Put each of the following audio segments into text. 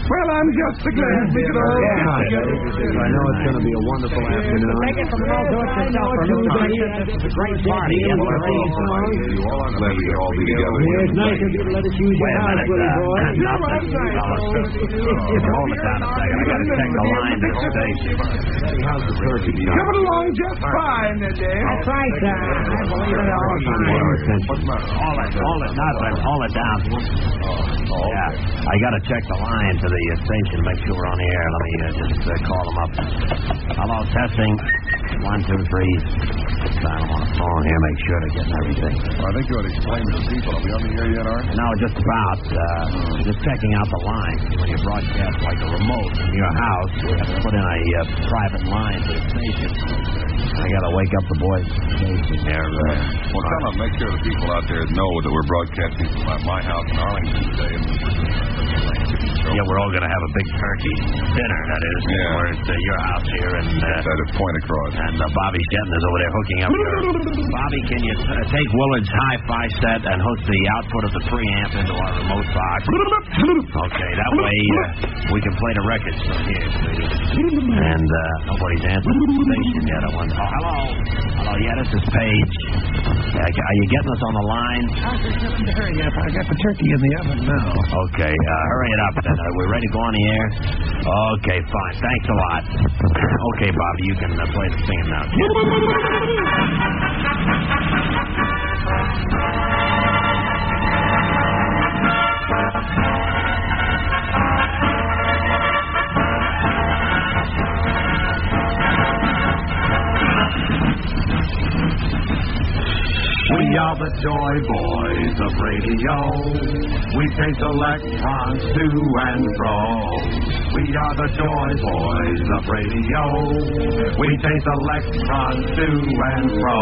Well, I'm just so glad we could all get together. I know it's going to be a wonderful afternoon. Take it from an old do it yourself for Mr. This is a great party. You all are glad we could all be together. It's nice of you to let us use your house, Willie boy. Hold it down a second. I got to check the line to the station. How's the turkey? Coming along just fine today. That's right, I believe it all the time. What's the matter? Hold it down. Yeah, I got to check the line to the station, make sure we're on the air. Let me just call them up. Hello, testing. 1, 2, 3. Sign them on the phone here, make sure they're getting everything. Well, I think you ought to explain to the people. Are we on the air yet, Art? No, just about. Just checking out the line. When you broadcast like a remote in your house, you have to put in a private line to the station. I got to wake up the boys at the station there. Well, tell them, make sure the people out there know that we're broadcasting from my house in Arlington today. Yeah, we're all going to have a big turkey dinner, that is. Yeah. We're at your house here, and Get that at point across. And Bobby Shenton is over there hooking up your... Bobby, can you take Willard's hi-fi set and hook the output of the preamp into our remote box? Okay, that way we can play the records from here, see? And nobody's answered the station yet. Hello, yeah, this is Paige. Are you getting us on the line? Hurry up, I got the turkey in the oven now. Okay, hurry it up then. We're ready to go on the air? Okay, fine. Thanks a lot. Okay, Bobby, you can play the singing now, kid. We are the Joy Boys of radio. We chase electrons to and fro. We are the Joy Boys of radio. We chase electrons to and fro.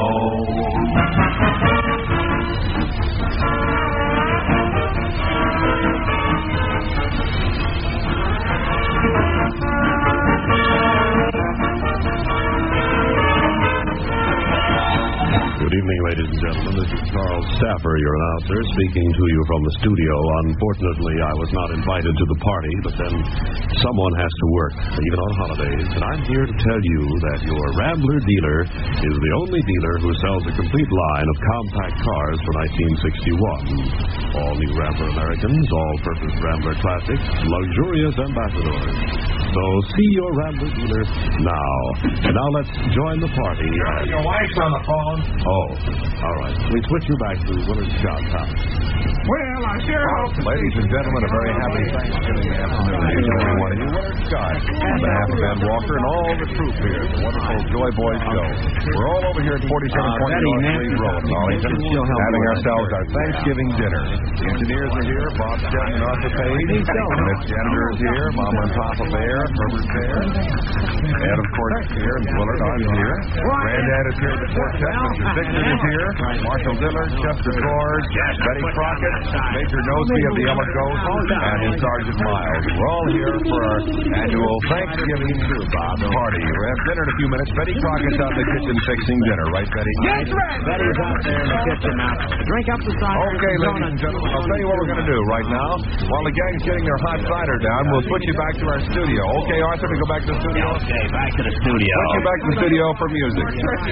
Good evening, ladies and gentlemen. This is Charles Staffer, your announcer, speaking to you from the studio. Unfortunately, I was not invited to the party, but then someone has to work, even on holidays. And I'm here to tell you that your Rambler dealer is the only dealer who sells a complete line of compact cars for 1961. All new Rambler Americans, all-purpose Rambler Classics, luxurious Ambassadors. So see your Rambler dealer now. And now let's join the party. Your wife's on the phone. Oh, all right. We switch you back to Willard Scott's house. Well, I sure hope... Ladies and gentlemen, a very happy Thanksgiving afternoon to every one of you. Willard Scott, on behalf of Ed Walker and all the troop here, the wonderful Joy Boys show. We're all over here at 4720 North Street Road in Arlington, having ourselves our Thanksgiving dinner. The engineers are here, Bob Stetton and Arthur Page. And the janitor is here, Mama and Papa Bear, Herbert Bear. Ed, of course, is here, and Willard, I'm here. Granddad is here at the quartet. Mr. Dixon is here. Marshall Dillard, Chester George, Betty Crockett, Major Nosby of the Yellow Ghost, and Sergeant Miles. We're all here for our annual Thanksgiving party. We'll have dinner in a few minutes. Betty Crockett's out in the kitchen fixing dinner, right, Betty? Yes, right. Betty's out there in the kitchen now. Drink up the cider. Okay, ladies and gentlemen, I'll tell you what we're going to do right now. While the gang's getting their hot cider down, we'll switch you back to our studio. Okay, Arthur, we go back to the studio? Okay, back to the studio. Switch you back to the studio for music.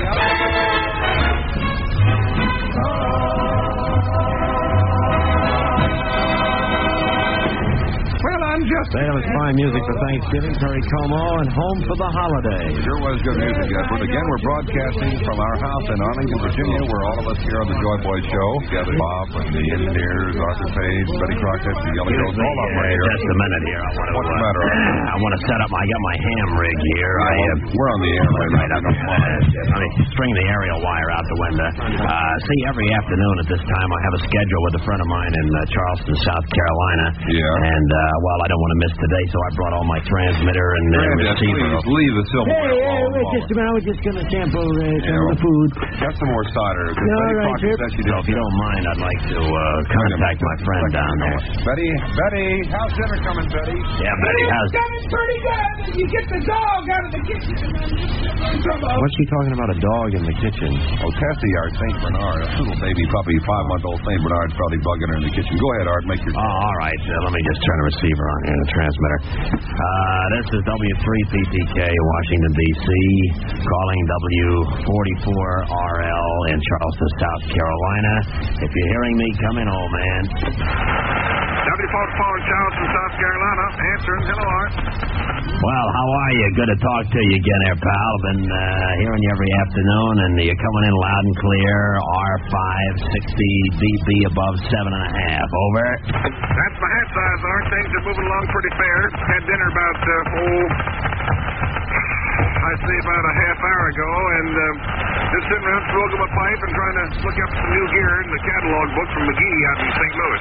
Well, I'm just... That was fine music for Thanksgiving. Perry Como and Home for the Holiday. Sure was good music, Edward. Again, we're broadcasting from our house in Arlington, Virginia, where all of us here on the Joy Boys show, Bob and the engineers, Arthur Page, Betty Crockett, the Yellow Ghost, all of them are here. Just a minute here. What's the matter? I want to set up. I got my ham rig here. We're on the air right now. Let me string the aerial wire out the window. See, every afternoon at this time, I have a schedule with a friend of mine in Charleston, South Carolina. Yeah. And, well, I don't want to miss today, so I brought all my transmitter and receiver. Please leave the silverware alone. We're just going to sample the food. Got some more cider. All right, Chip. If you don't mind, I'd like to contact my friend down there. Betty, how's dinner coming, Betty? Yeah, Betty, how's... It's pretty good. You get the dog out of the kitchen. What's she talking about, a dog in the kitchen? Oh, Tessie, our St. Bernard, a little baby puppy, 5-month-old St. Bernard's probably bugging her in the kitchen. Go ahead, Art, make your... Oh, all right. Let me just turn the receiver in the transmitter. This is W3PPK, Washington, D.C., calling W44RL in Charleston, South Carolina. If you're hearing me, come in, old man. W44 Charleston, South Carolina. Answering. Hello, Art. Well, how are you? Good to talk to you again there, pal. Been hearing you every afternoon, and you're coming in loud and clear. R560 dB above 7.5. Over. That's my hat size, Art. Things are moving along pretty fair. Had dinner about, I'd say about a half hour ago, and just sitting around smoking my pipe and trying to look up some new gear in the catalog book from McGee out in St. Louis.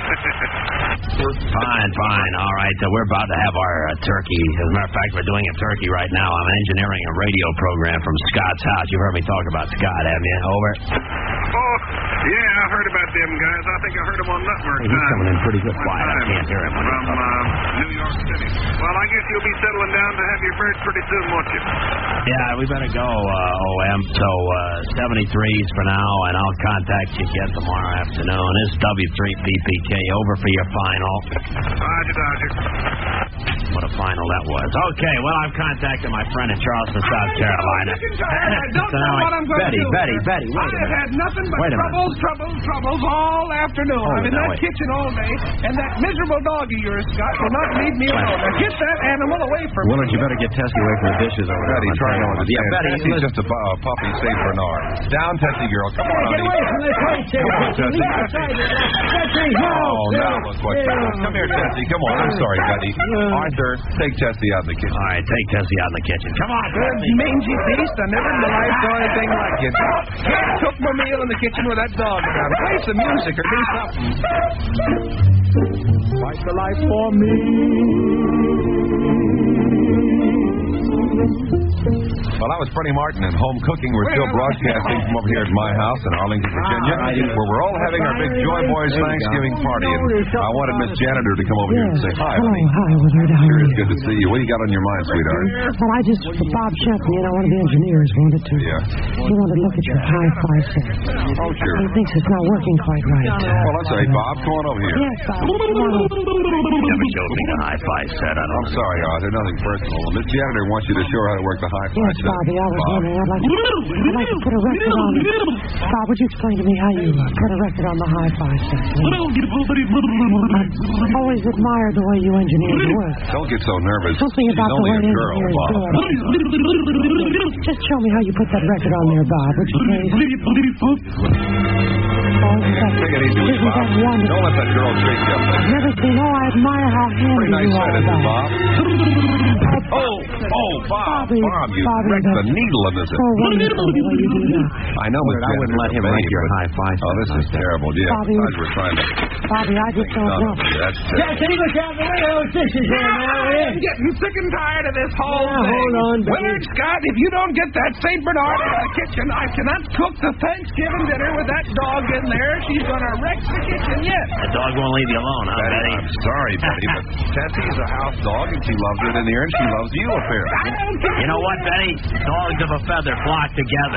Fine. All right, we're about to have our turkey. As a matter of fact, we're doing a turkey right now. I'm engineering a radio program from Scott's house. You've heard me talk about Scott, haven't you? Over. Oh, yeah, I heard about them guys. I think I heard them on Nutmeg. He's coming in pretty good quiet. I can't hear him. From New York City. Well, I guess you'll be settling down to have your birds pretty soon, won't you? Yeah, we better go, OM. So, 73s for now, and I'll contact you again tomorrow afternoon. This is W3PPK. Over for your final. Roger. What a final that was. Okay, well, I've contacted my friend in Charleston, South Carolina. I don't know what I'm going to do. Betty, wait a I have minute. had nothing but Wait a minute. troubles all afternoon. I'm in that kitchen all day, and that miserable dog of yours, Scott, will not leave me alone. Now get that animal away from me. Willard, you better get Tessie away from the dishes over there. Betty, try to understand. Yeah, Betty, Tessie's just a puppy, St. Bernard. Down, Tessie, girl. Come on, Get away from this place, Come on, Tessie. Oh, now look what you done. Come here, Tessie. Come on. I'm sorry, Betty. Arthur, take Tessie out of the kitchen. All right, take Tessie out of the kitchen. Come on, Good mangy beast. I never in my life saw anything like it. Took my meal in the kitchen with that dog around. Play some music or do something. Fight the life for me. Well, that was Freddie Martin and Home Cooking. We're still broadcasting from over here at my house in Arlington, Virginia, where we're all having our big Joy Boys Thanksgiving party. And I wanted Miss Janitor to come over here and say hi, honey. Hi, Willard. How Sure are is you? good to see you. What do you got on your mind, sweetheart? Well, I just, Bob Shepley, one of the engineers, wanted to. Yeah. He wanted to look at your hi-fi set. Oh, sure. He thinks it's not working quite right. Well, that's all right, Bob. Come on over here. Yes, Bob. Come on over. never showed me the hi-fi set. I'm sorry, Arthur. Nothing personal. Miss Janitor wants you to show her how to work the hi-fi Yes, set. Bobby, I was wondering. I'd like to put a record on it. Bob, would you explain to me how you put a record on the hi-fi set? I've always admired the way you engineers work. Don't get so nervous. Something She's about the only way a girl, engineers Bob. do it. Just show me how you put that record on there, Bob, would you please? Take it easy with you, Bob. Don't let that girl shake you up there. Never seen. Oh, I admire how handy Pretty nice you set, are, isn't it, Bob. Bob? Bob, Bobby, you Bobby, wrecked the that's needle in this. so wonderful the way you do that. I know, Miss I wouldn't let him Janitor, wreck your but- hi-fi set. Oh, this is terrible. Yeah, Bobby, besides we're trying to... Bobby, I just don't know. That's terrible. Look out the window. Dishes here now. I'm getting sick and tired of this whole thing. hold on, Betty. Willard Scott, if you don't get that St. Bernard out of the kitchen, I cannot cook the Thanksgiving dinner with that dog in there. She's going to wreck the kitchen yet. The dog won't leave you alone, huh, Betty, Betty? I'm sorry, Betty, but Tessie's a house dog, and she loves it in here, and she loves you, apparently. I don't care. You know what, Betty? Dogs of a feather flock together.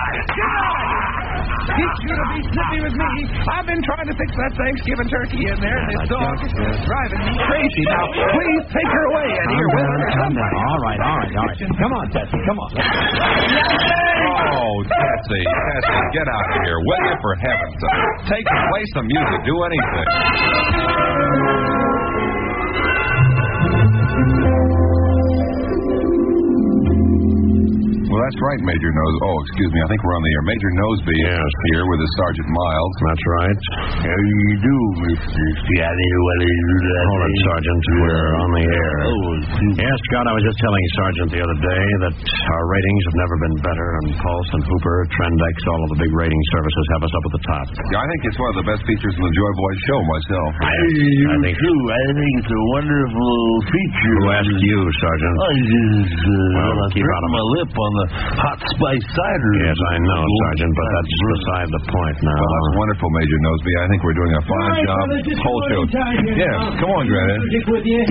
Get you to be snippy with me. I've been trying to fix that Thanksgiving turkey in there, and this dog is driving me crazy. Now, please take her away, Eddie, or Willard, or somebody. All right. Come on, Tessie, come on. Oh, Tessie, get out of here, will you, for heaven's sake? Play some music, do anything. Well, that's right, Major Nose. Oh, excuse me. I think we're on the air. Major Noseby is here with his Sergeant Miles. That's right. How do you do, Mr. Scotty? Hold it, Sergeant. We're on the air. Yes, Scott, I was just telling Sergeant the other day that our ratings have never been better, and Pulse and Hooper, Trendex, all of the big rating services have us up at the top. Yeah, I think it's one of the best features in the Joy Boys show myself. I think so. I think it's a wonderful feature. Who asked you, Sergeant? I just Well, keep out of my lip on the hot spice cider. Yes, I know, Sergeant, but that's beside the point now. Well, that's wonderful, Major Noseby. I think we're doing a fine job. Whole show. Yeah, come on, Granddad. With you.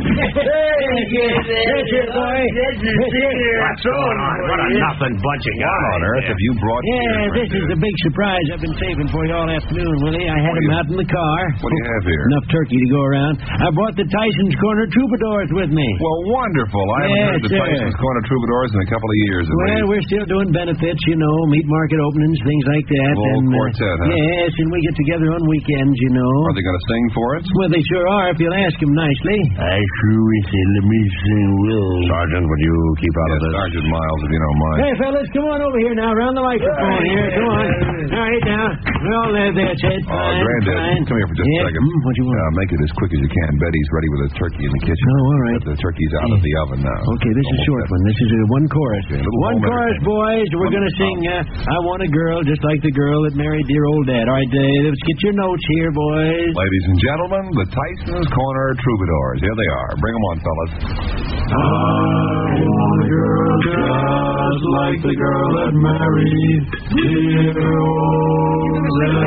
What's going on? What a nothing bunch of guys. What on earth have you brought Yeah, here? this is a big surprise I've been saving for you all afternoon, Willie. I had him out in the car. What do you have here? Enough turkey to go around. I brought the Tyson's Corner Troubadours with me. Well, wonderful. I haven't heard the Yes, sir. Tyson's Corner Troubadours in a couple of years. At Well, least. we're still doing benefits, you know, meat market openings, things like that. Little quartet, huh? Yes, and we get together on weekends, you know. Are they going to sing for us? Well, they sure are, if you'll ask them nicely. I sure wish they'd let me sing, Will. Sergeant, would you keep out of Yes, this? Sergeant Miles, if you don't mind. Hey, fellas, come on over here now, around the microphone here. Come on. All right, now. Well, that's it. Fine, Granddad, fine. come here for just a Yeah, second. What you want? Make it as quick as you can. Betty's ready with a turkey in the kitchen. Oh, all right. But the turkey's out of the oven now. Okay, this is a short one. This is one chorus. Okay, a little One home chorus, boys. We're going to sing I Want a Girl, just like the girl that married dear old dad. All right, let's get your notes here, boys. Ladies and gentlemen, the Tyson's Corner Troubadours. Here they are. Bring them on, fellas. I want a girl just like the girl that married dear old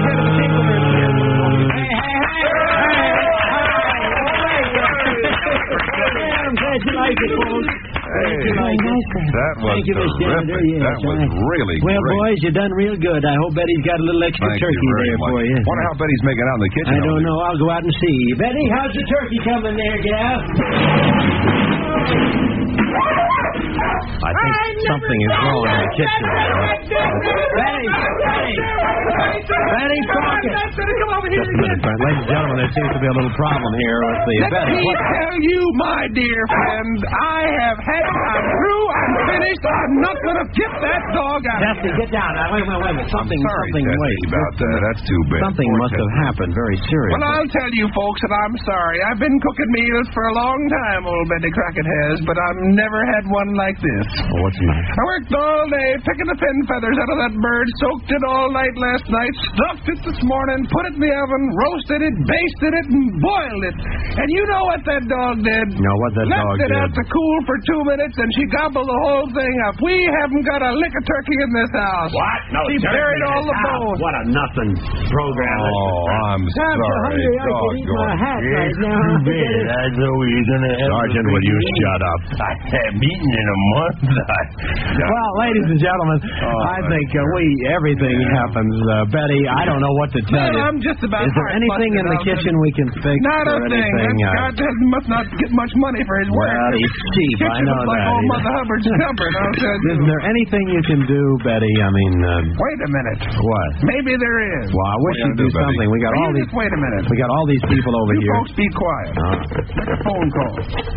I'm glad you like it, folks. That was Thank you, Miss terrific. Janitor. Yes, That was really well, great. boys, you done real good. I hope Betty's got a little extra Thank turkey you very there much. for you. Wonder how Betty's making out in the kitchen. I don't know. I'll go out and see. Betty, how's the turkey coming there, gal? I think something is wrong in the kitchen. Betty, talking. Just a minute, Brent. Ladies and gentlemen, there seems to be a little problem here with the Betty. Let me tell you, my dear friend, I have had it. I'm through. I'm finished. I'm not going to get that dog out. Tessie, get down. Now, wait a minute. Something, Sorry, something, Tessie, wait. about that. That's too bad. Something Poor must have Tessie. happened very seriously. Well, I'll tell you folks that I'm sorry. I've been cooking meals for a long time, old Betty Crockett has, but I've never had one like this. Oh, what's the matter? I worked all day picking the fin feathers out of that bird, soaked it all night last night, stuffed it this morning, put it in the oven, roasted it, basted it, and boiled it. And you know what that dog did? No, what that Left dog it did? out to cool for 2 minutes, and she gobbled the whole thing up. We haven't got a lick of turkey in this house. What? No, She turkey buried in all this the house. bones. What a nothing program. Oh, I'm so sorry. hungry I could eat my hat right now. I know you're going to have Sergeant, will you shut up? I haven't eaten in a month. Well, ladies and gentlemen, I think everything happens. Betty, I don't know what to tell Well, you. I'm just about Is there anything in the heart-busted. kitchen we can fix? Not a or thing. anything? That God must not get much money for his work. Well, he's cheap. I Kitchen know was like that. old Mother Hubbard's cupboard. I'll tell you. Isn't there anything you can do, Betty? I mean, Wait a minute. what? Maybe there is. Well, I wish you you'd gonna do do, Betty? something. We got Will all you these. just wait a minute. We got all these people over You here. folks be quiet. Make a phone call.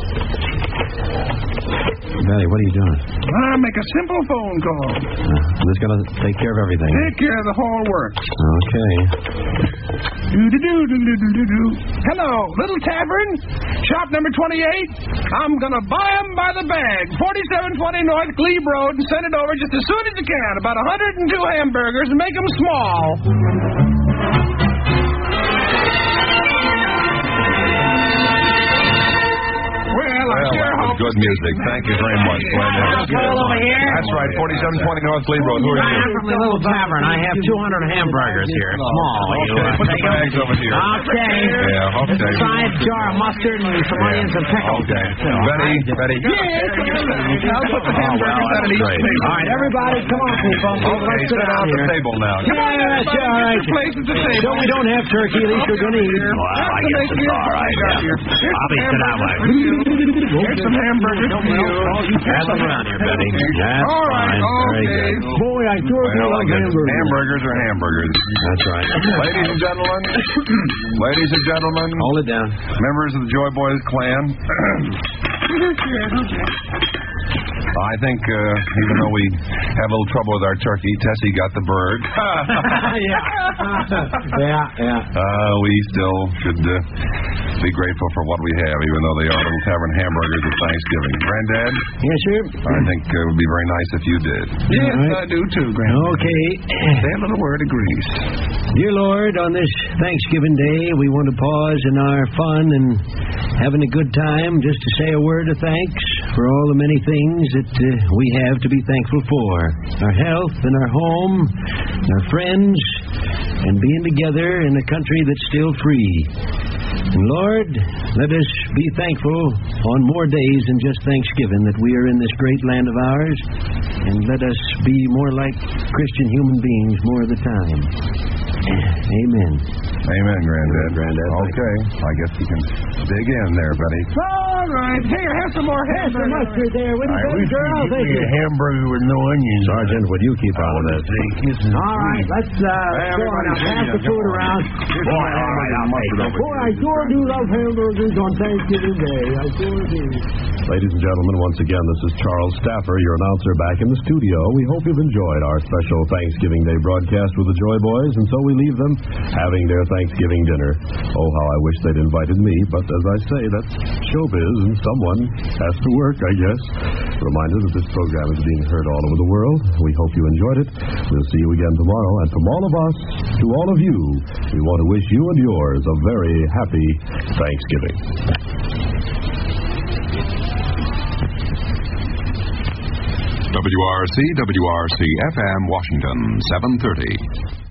Betty, what are you doing? Make a simple phone call. I'm just gonna take care of everything. Take care of the whole works. Okay. Do-do-do-do-do-do-do. Hello, Little Tavern, shop number 28. I'm gonna buy 'em by the bag. 4720 North Glebe Road, and send it over just as soon as you can. About 102 hamburgers, and make 'em small. Well, I sure that was hope. good music. Thank you very much, Glenn. over here. That's right, 4720 North Glebe Road. Who are you? I'm from the little tavern. I have 200 hamburgers here. Small. You, Okay, put the take 'em? bags over here. Okay. Yeah, okay. Size jar of mustard and some onions and pickles. Okay. Betty. I'll put the hamburgers on each great. table. All right, everybody, come on, people. Okay, Let's sit sit down down at the here. table now. Yeah, that's all right. Place at the table. So we don't have turkey, at least we're going to eat. Well, I guess it's all right. Bobby, sit down, Mike. Here's some hamburgers for you. Pass them around here, Betty. That's All right, fine. Very okay. good. Boy, I sure Well, feel I like guess hamburgers. hamburgers are hamburgers. That's right. Ladies and gentlemen, Hold it down. members of the Joy Boys clan, I think even though we have a little trouble with our turkey, Tessie got the bird. Yeah. We still should be grateful for what we have, even though they are Little Tavern hamburgers at Thanksgiving. Granddad? Yes, sir? I think it would be very nice if you did. Yes, I do too, Granddad. Okay. Say a little word of grease. Dear Lord, on this Thanksgiving Day, we want to pause in our fun and having a good time just to say a word of thanks for all the many things that we have to be thankful for. Our health and our home, and our friends, and being together in a country that's still free. And Lord, let us be thankful on more days than just Thanksgiving that we are in this great land of ours, and let us be more like Christian human beings more of the time. Amen. Amen, Granddad. Granddad. Okay. I guess you can dig in there, Betty. All right. Here, have some more hamburger. Mustard there. What do you think, girl? Thank you. hamburger with no onions. Sergeant, would you keep out of that? All right, let's go on. I'll pass the food around. Boy, I sure do love hamburgers on Thanksgiving Day. I sure do. Ladies and gentlemen, once again, this is Charles Staffer, your announcer, back in the studio. We hope you've enjoyed our special Thanksgiving Day broadcast with the Joy Boys, and so we leave them having their Thanksgiving dinner. Oh, how I wish they'd invited me, but as I say, that's showbiz, and someone has to work, I guess. Reminder that this program is being heard all over the world. We hope you enjoyed it. We'll see you again tomorrow, and from all of us to all of you, we want to wish you and yours a very happy Thanksgiving. WRC, WRC FM, Washington, 730.